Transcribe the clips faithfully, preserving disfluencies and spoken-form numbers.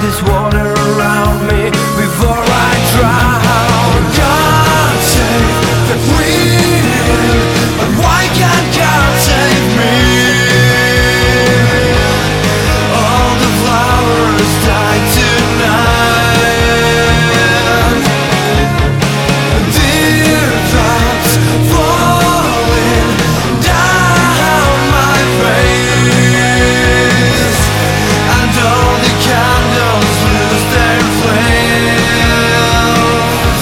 this water around me before I drown. God save the queen, but why can't God save me? All the flowers die tonight. Teardrops falling down my face, and all the candles lose their flames.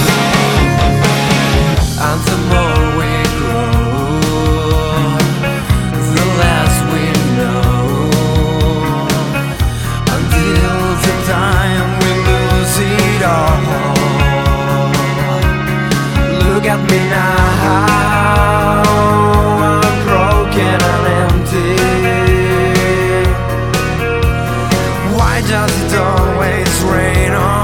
And the more we grow, the less we know, until the time we lose it all. Look at me now, I'm broken and empty. Why does it always rain on